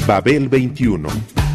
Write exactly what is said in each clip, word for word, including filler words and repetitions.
Babel veintiuno.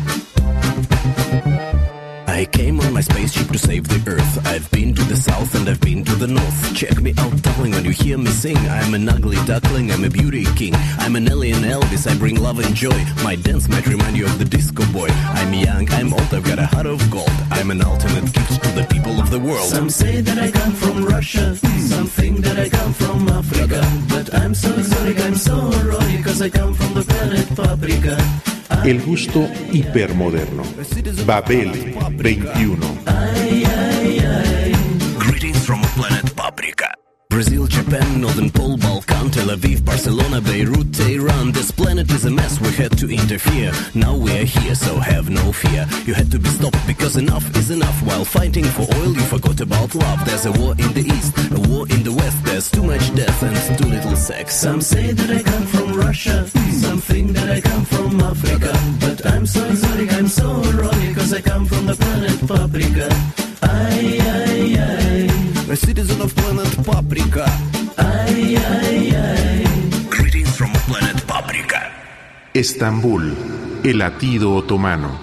I came on my spaceship to save the Earth. I've been to the south and I've been to the north. Check me out, darling, when you hear me sing. I'm an ugly duckling, I'm a beauty king. I'm an alien Elvis, I bring love and joy. My dance might remind you of the disco boy. I'm young, I'm old, I've got a heart of gold. I'm an ultimate gift to the people of the world. Some say that I come from Russia, some think that I come from Africa. But I'm so exotic, I'm so erotic, cause I come from the planet Paprika. El gusto hipermoderno. Babel veintiuno. Ay, ay, ay. Greetings from planet Paprika. Brazil, Japan, Northern Pole, Balkan, Tel Aviv, Barcelona, Beirut, Tehran. This planet is a mess, we had to interfere. Now we are here, so have no fear. You had to be stopped because enough is enough. While fighting for oil, you forgot about love. There's a war in the east, a war in the west. There's too much death and too little sex. Some say that I come from Russia, some think that I come from Africa. But I'm so exotic, I'm so erotic, cause I come from the planet Paprika. Ay, ay, ay. A citizen of planet Paprika. Ay, ay, ay. Greetings from planet Paprika. Estambul, el latido otomano.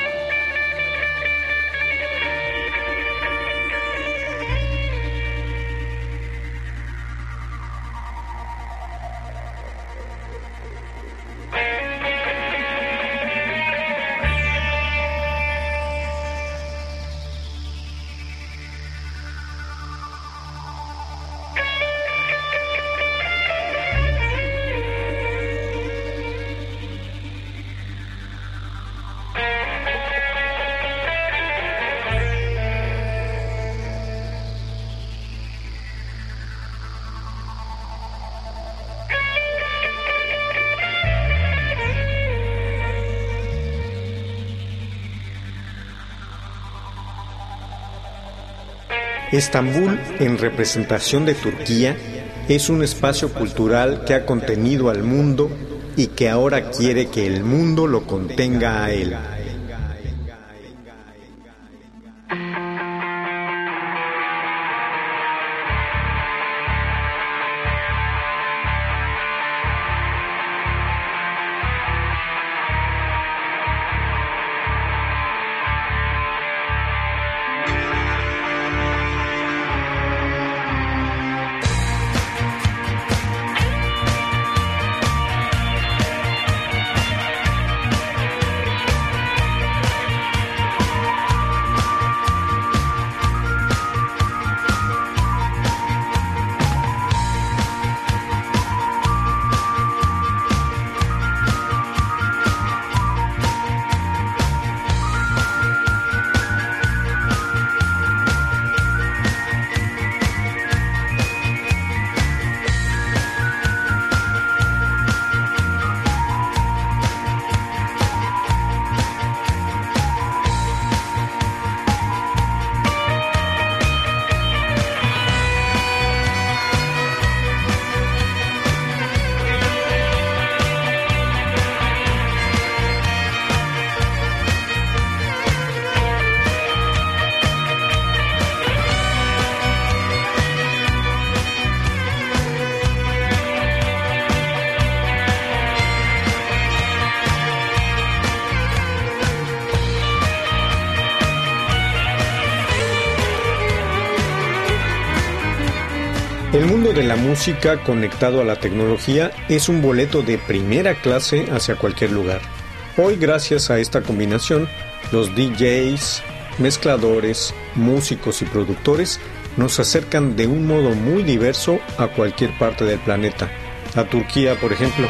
Estambul, en representación de Turquía, es un espacio cultural que ha contenido al mundo y que ahora quiere que el mundo lo contenga a él. El mundo de la música conectado a la tecnología es un boleto de primera clase hacia cualquier lugar. Hoy, gracias a esta combinación, los D Js, mezcladores, músicos y productores nos acercan de un modo muy diverso a cualquier parte del planeta. A Turquía, por ejemplo.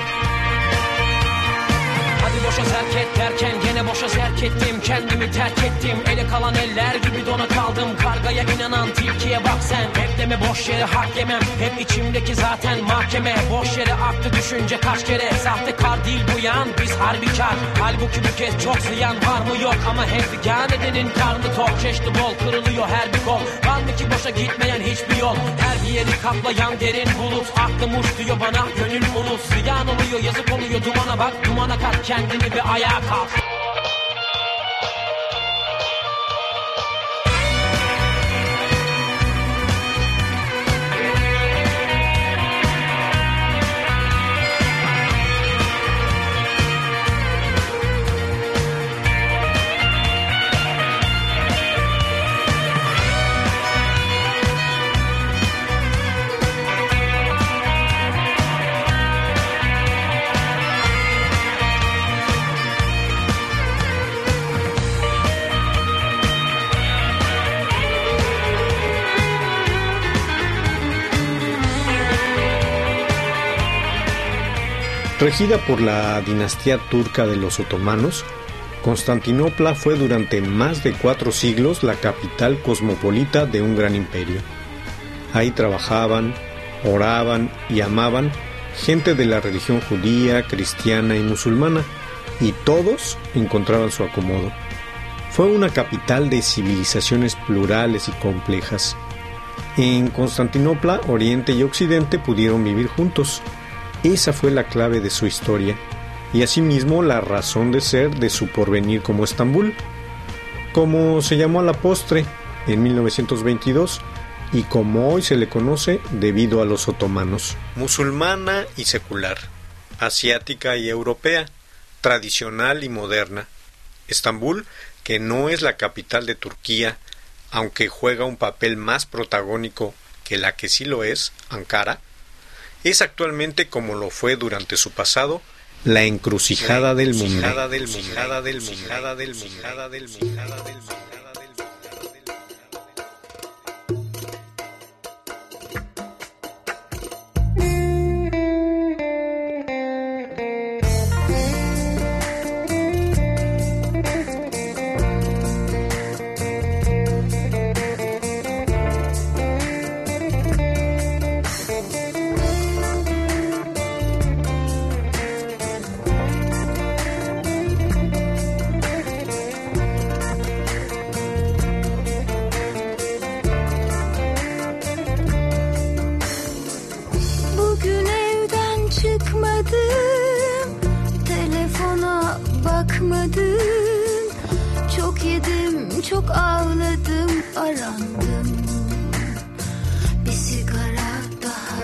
Derken gene boşa zerk ettim, kendimi terk ettim. Ele kalan eller gibi dona kaldım. Kargaya inanan tilkiye bak sen. Hep deme boş yere hak yemem. Hep içimdeki zaten mahkeme. Boş yere aktı düşünce kaç kere. Sahtekar değil bu yan, biz harbikar. Halbuki bu kez çok ziyan var mı yok. Ama hem figan edenin karnı tok. Çeşitli bol kırılıyor her bir kol. Var mı ki boşa gitmeyen hiçbir yol. Her bir yeri kaplayan derin bulut. Aklım uç diyor bana, gönül unut. Ziyan oluyor, yazık oluyor, dumana bak. Dumana kat kendini bir ayağa kalk. Regida por la dinastía turca de los otomanos, Constantinopla fue durante más de cuatro siglos la capital cosmopolita de un gran imperio. Ahí trabajaban, oraban y amaban gente de la religión judía, cristiana y musulmana, y todos encontraban su acomodo. Fue una capital de civilizaciones plurales y complejas. En Constantinopla, Oriente y Occidente pudieron vivir juntos. Esa fue la clave de su historia, y asimismo la razón de ser de su porvenir como Estambul, como se llamó a la postre en mil novecientos veintidós, y como hoy se le conoce debido a los otomanos. Musulmana y secular, asiática y europea, tradicional y moderna. Estambul, que no es la capital de Turquía, aunque juega un papel más protagónico que la que sí lo es, Ankara, es actualmente, como lo fue durante su pasado, la encrucijada del mundo. Çok yedim, çok ağladım, arandım. Bir sigara daha.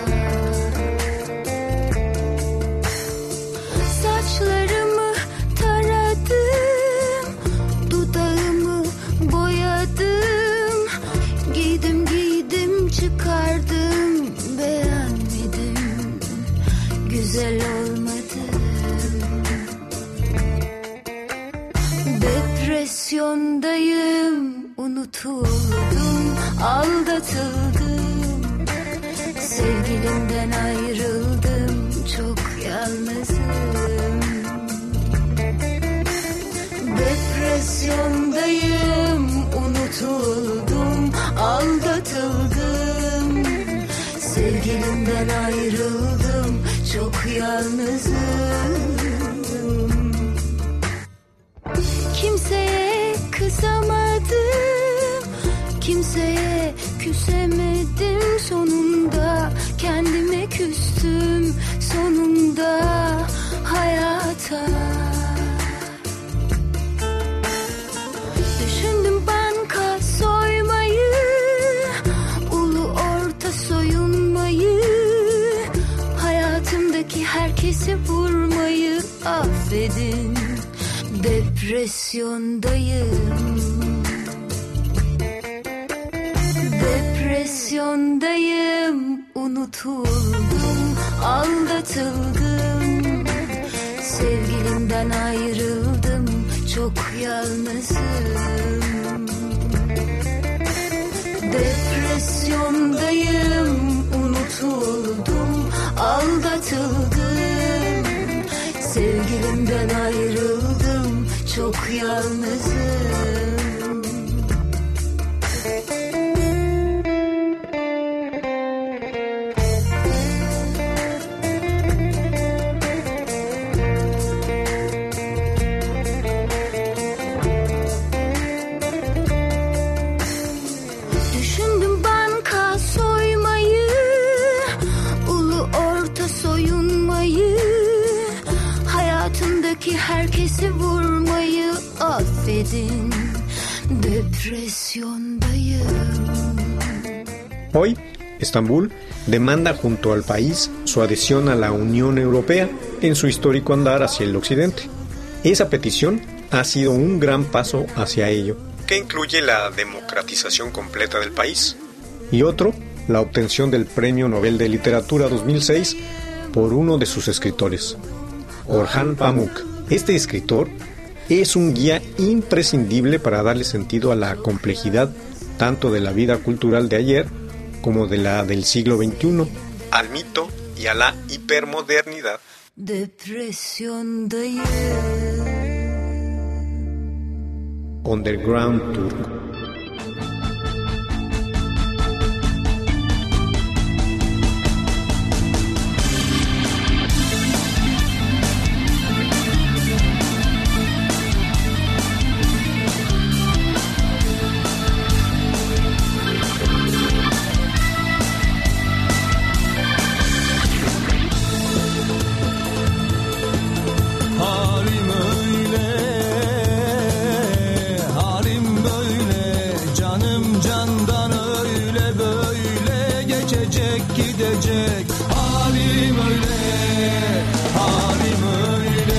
Saçlarımı taradım, dudağımı boyadım. Giydim giydim çıkardım, beğenmedim, güzel olmadı. Depresyondayım, unutuldum, aldatıldım. Sevgilimden ayrıldım, çok yalnızım. Depresyondayım, unutuldum, aldatıldım. Sevgilimden ayrıldım, çok yalnızım. Kimseye kızamadım, kimseye küsemedim. Sonunda kendime küstüm, sonunda hayata. Düşündüm banka soymayı, ulu orta soyunmayı, hayatımdaki herkesi vurmayı. Affedin, depresyondayım. Depresyondayım, unutuldum, aldatıldım. Sevgilimden ayrıldım, çok yalnızım. Depresyondayım, unutuldum, aldatıldım. Sevgilimden ayrıldım, çok yalnızım. Düşündüm banka soymayı, ulu orta soyunmayı, hayatımdaki herkesi vurmayı. Affedin, depresyondayım. Hoy, Estambul demanda junto al país su adhesión a la Unión Europea en su histórico andar hacia el occidente. Esa petición ha sido un gran paso hacia ello, que incluye la democratización completa del país, y otro, la obtención del Premio Nobel de Literatura dos mil seis por uno de sus escritores, Orhan Pamuk. Este escritor es un guía imprescindible para darle sentido a la complejidad tanto de la vida cultural de ayer como de la del siglo veintiuno, al mito y a la hipermodernidad depresyondayım. Underground Tour. Gidecek halim öyle, halim öyle,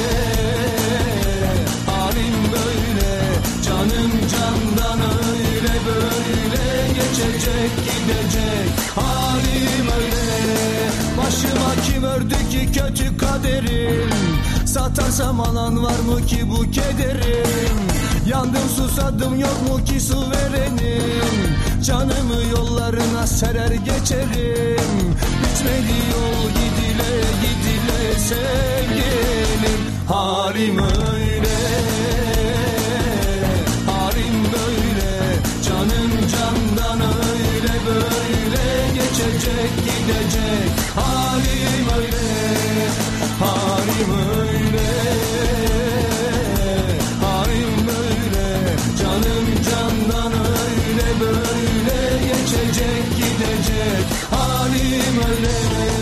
halim böyle, canım candan öyle böyle, geçecek gidecek halim öyle. Başıma kim ördü ki kötü kaderim, satarsam alan var mı ki bu kederim? Yandım susadım yok mu ki su verenim, canımı yollarına serer geçerim. Bitmedi yol gidile gidile sevgilim. Halim öyle, halim böyle, canım candan öyle böyle, geçecek gidecek halim öyle, halim öyle, halim böyle, canım candan öyle böyle, geçecek gidecek halim öyle.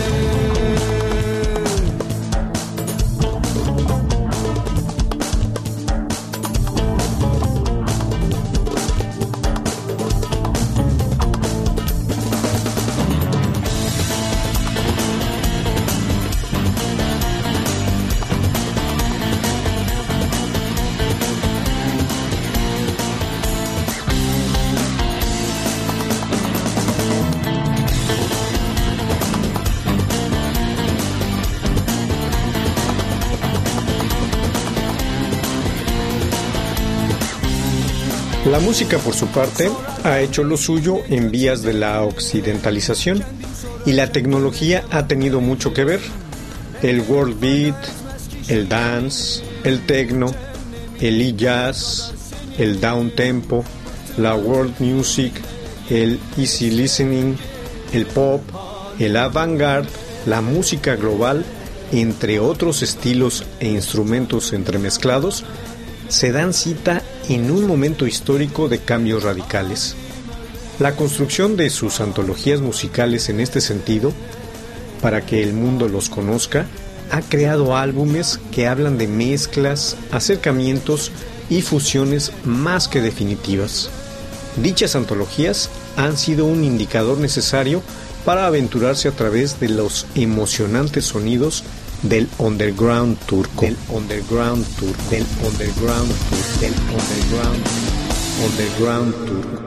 La música, por su parte, ha hecho lo suyo en vías de la occidentalización y la tecnología ha tenido mucho que ver. El world beat, el dance, el techno, el e-jazz, el down tempo, la world music, el easy listening, el pop, el avant-garde, la música global, entre otros estilos e instrumentos entremezclados, se dan cita en un momento histórico de cambios radicales. La construcción de sus antologías musicales en este sentido, para que el mundo los conozca, ha creado álbumes que hablan de mezclas, acercamientos y fusiones más que definitivas. Dichas antologías han sido un indicador necesario para aventurarse a través de los emocionantes sonidos del underground turco, del underground turco, del underground turco, del underground, underground turco.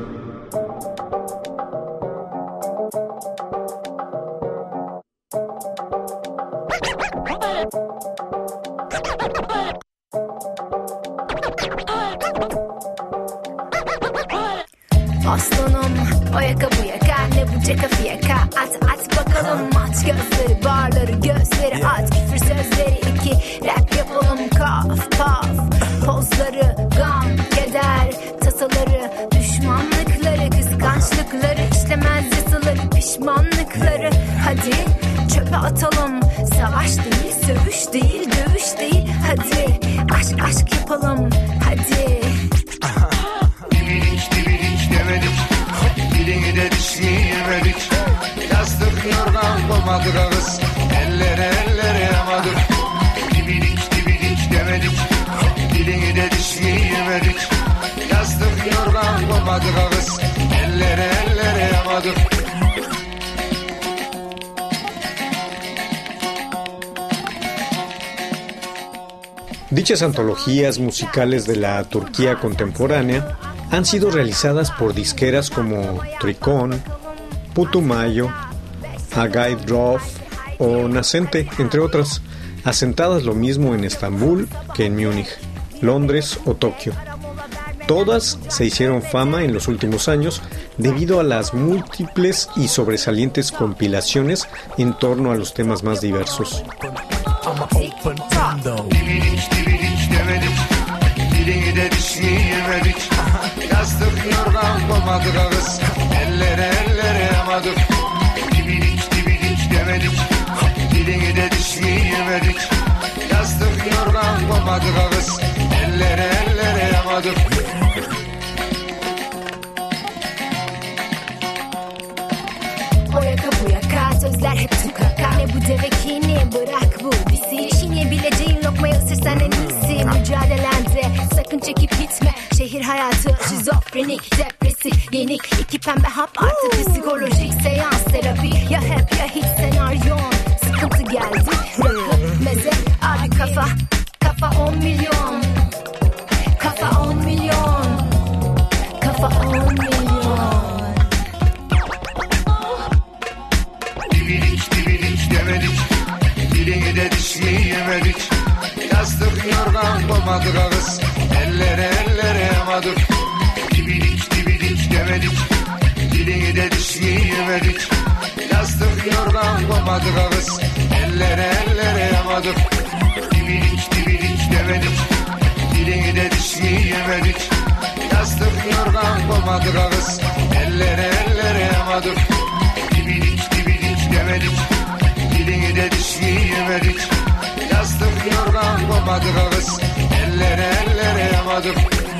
Aslanım o yaka bu yaka ne bu ceka fiyaka at at bakalım aç gözleri barları gözleri at küfür sözleri iki rap yapalım kaf paf pozları gam keder tasaları düşmanlıkları kıskançlıkları işlemez yasaları pişmanlıkları hadi çöpe atalım savaş değil sövüş değil dövüş değil hadi aşk aşk yapalım hadi. Dilini de düşmeyemedik. Yastık yorgan koymadık ağız. Ellere ellere yamadık. Dibidik dibidik demedik. Dilini de düşmeyemedik. Yastık yorgan koymadık ağız. Ellere ellere yamadık. Dichas antologías musicales de la Turquía contemporánea han sido realizadas por disqueras como Tricón, Putumayo, Agay Drof o Nascente, entre otras, asentadas lo mismo en Estambul que en Múnich, Londres o Tokio. Todas se hicieron fama en los últimos años debido a las múltiples y sobresalientes compilaciones en torno a los temas más diversos. Nintendo. Dibidik dibidik demedik, dilini de dişleyemedik. Yastık yorgan koymadık ağız, ellere ellere yamadık. Dibidik dibidik demedik, dilini de dişleyemedik. Yastık yorgan koymadık ağız, ellere ellere yamadık. O yaka bu yaka sözler hep tukaka. Ne bu deve kini bırak bu bizi. Şinebileceğin lokmayı ısırsan en iyisi. Mücadelende sakın çekip gitme. Şehir hayatı şizofrenik, depresif, yenik. İki pembe hap artı psikolojik seans terapi. Ya hep ya hiç senaryon. Sıkıntı geldi rakı meze abi kafa. Kafa on milyon. Kafa on milyon. Kafa on milyon. Dibidik dibidik demedik, dilini de dişleyemedik. Yastık yorgan koymadık ağız, ellere ellere yamadık. Dibidik dibidik demedik, dilini de dişleyemedik. Yastık yorgan koymadık ağız, ellere ellere yamadık. Dibidik dibidik demedik, dilini de dişleyemedik. Yastık yorgan koymadık ağız, ellere ellere yamadık. Dibidik dibidik demedik, dilini de dişleyemedik. Yastık yorgan koymadık ağız, ellere ellere yamadık.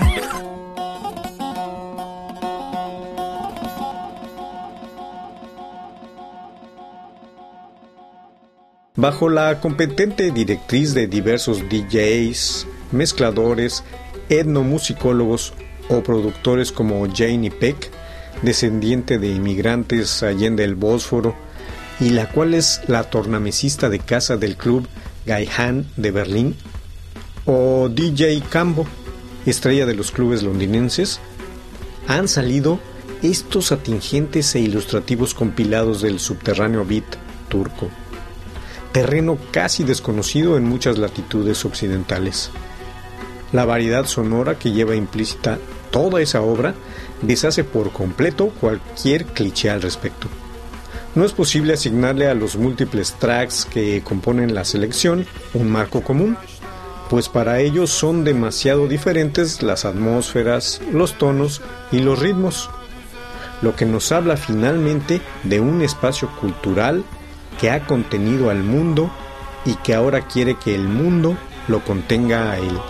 Bajo la competente directriz de diversos D Js, mezcladores, etnomusicólogos o productores como Janie Peck, descendiente de inmigrantes allende el Bósforo, y la cual es la tornamesista de casa del club Gaihan de Berlín, o D J Cambo, estrella de los clubes londinenses, han salido estos atingentes e ilustrativos compilados del subterráneo beat turco, terreno casi desconocido en muchas latitudes occidentales. La variedad sonora que lleva implícita toda esa obra deshace por completo cualquier cliché al respecto. No es posible asignarle a los múltiples tracks que componen la selección un marco común, pues para ellos son demasiado diferentes las atmósferas, los tonos y los ritmos, lo que nos habla finalmente de un espacio cultural que ha contenido al mundo y que ahora quiere que el mundo lo contenga a él.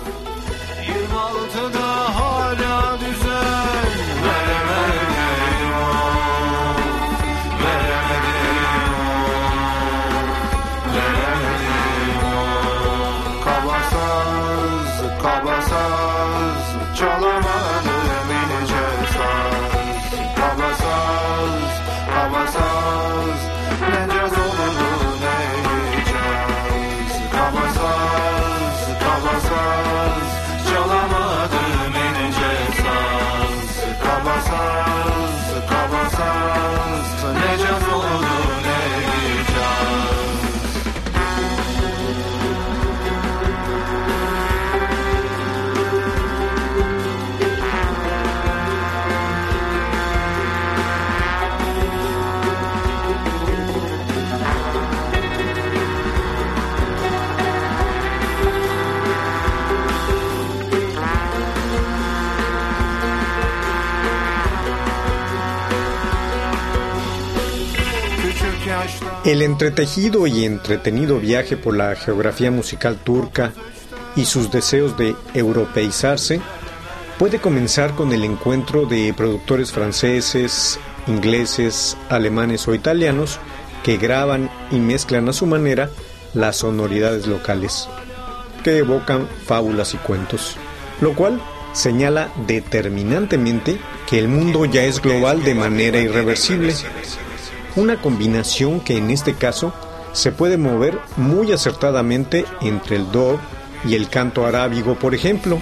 El entretejido y entretenido viaje por la geografía musical turca y sus deseos de europeizarse puede comenzar con el encuentro de productores franceses, ingleses, alemanes o italianos que graban y mezclan a su manera las sonoridades locales, que evocan fábulas y cuentos, lo cual señala determinantemente que el mundo ya es global de manera irreversible. Una combinación que en este caso se puede mover muy acertadamente entre el dub y el canto arábigo, por ejemplo.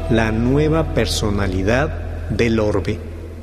la nueva personalidad del orbe.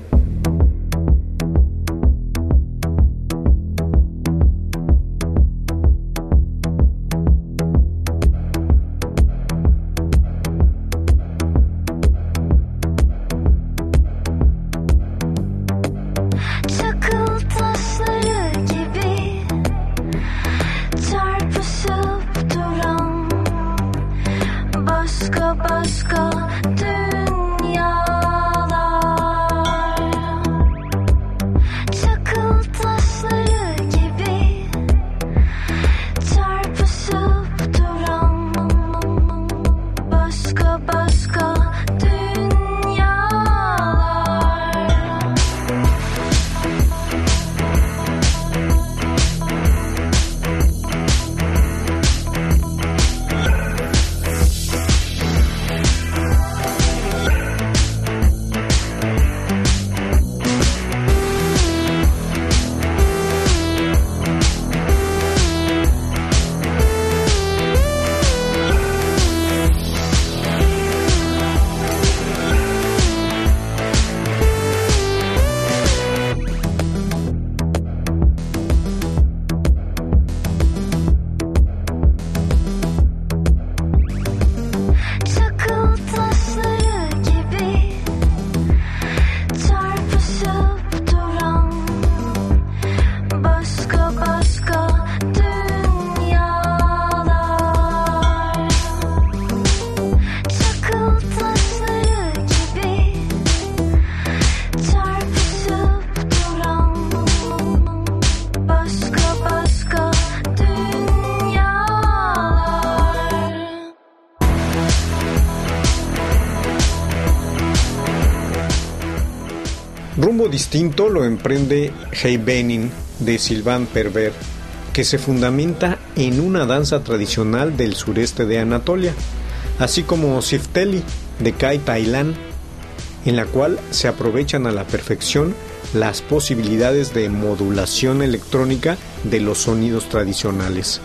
Rumbo distinto lo emprende Heibenin de Sylvain Perver, que se fundamenta en una danza tradicional del sureste de Anatolia, así como Sifteli de Kai Tailan, en la cual se aprovechan a la perfección las posibilidades de modulación electrónica de los sonidos tradicionales.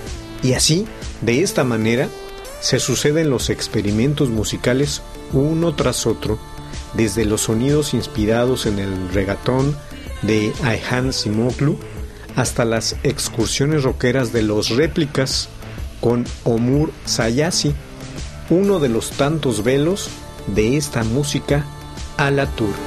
Y así, de esta manera, se suceden los experimentos musicales uno tras otro, desde los sonidos inspirados en el reggaetón de Ayhan Simoglu hasta las excursiones rockeras de los Réplicas con Omur Sayasi, uno de los tantos velos de esta música a la turca.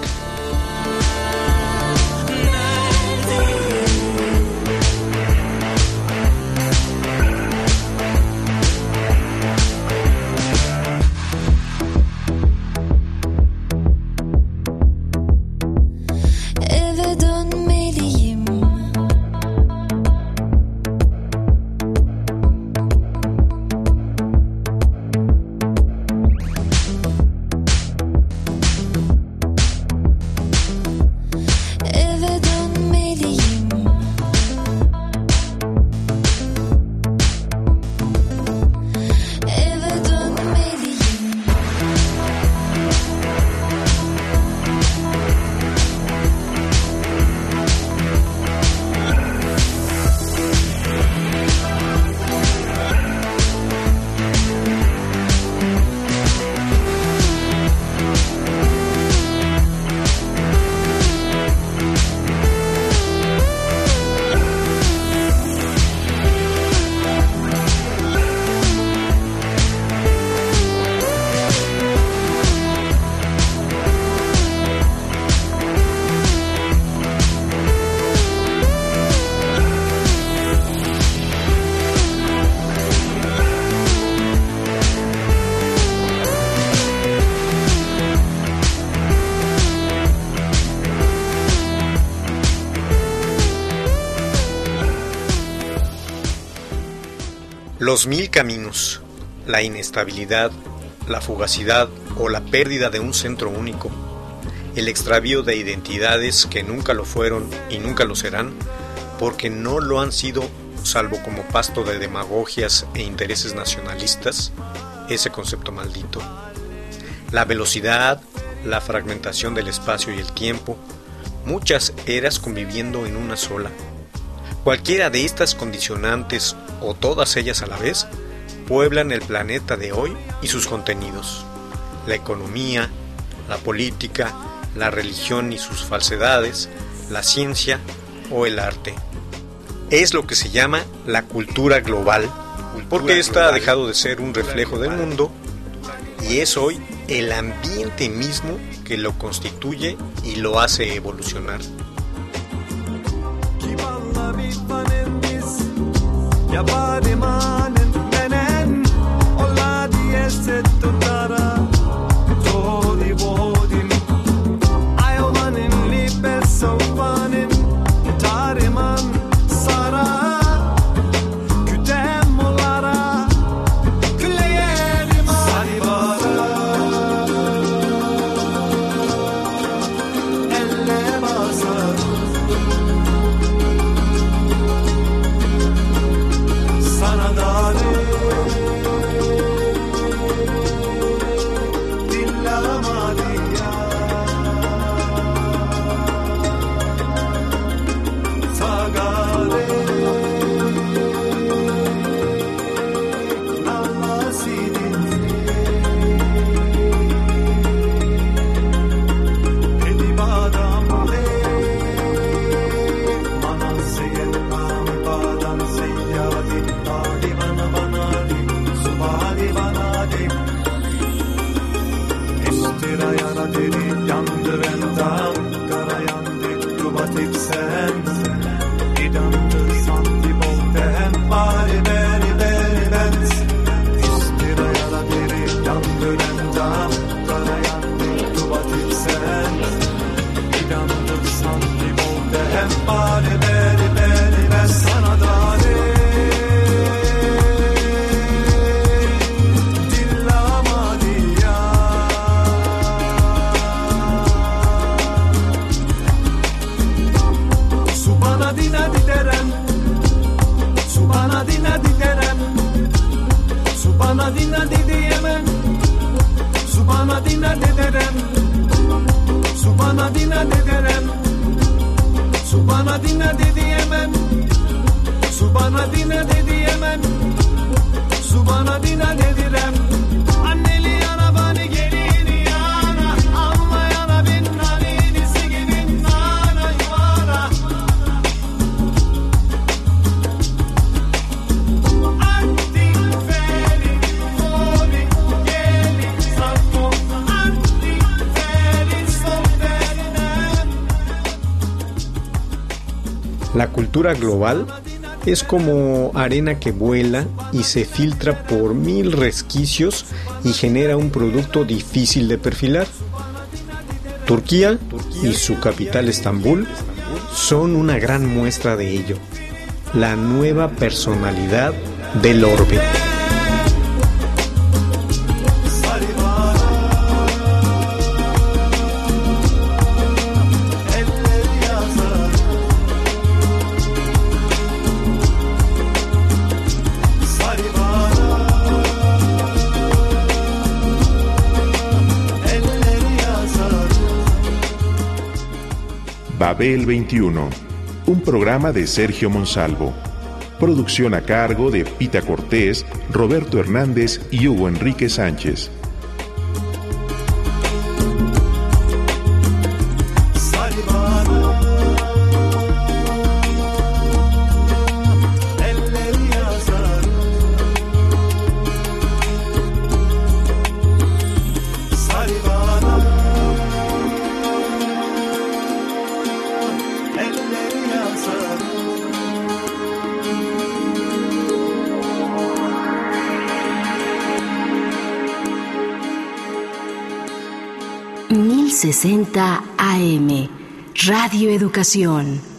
Los mil caminos, la inestabilidad, la fugacidad o la pérdida de un centro único, el extravío de identidades que nunca lo fueron y nunca lo serán, porque no lo han sido salvo como pasto de demagogias e intereses nacionalistas, ese concepto maldito. La velocidad, la fragmentación del espacio y el tiempo, muchas eras conviviendo en una sola. Cualquiera de estas condicionantes, o todas ellas a la vez, pueblan el planeta de hoy y sus contenidos. la economía, la política, la religión y sus falsedades, la ciencia o el arte. Es lo que se llama la cultura global, porque esta ha dejado de ser un reflejo del mundo y es hoy el ambiente mismo que lo constituye y lo hace evolucionar. La cultura global es como arena que vuela y se filtra por mil resquicios y genera un producto difícil de perfilar. Turquía y su capital Estambul son una gran muestra de ello. La nueva personalidad del orbe. Babel veintiuno, un programa de Sergio Monsalvo. Producción a cargo de Pita Cortés, Roberto Hernández y Hugo Enrique Sánchez. mil sesenta A M, Radio Educación.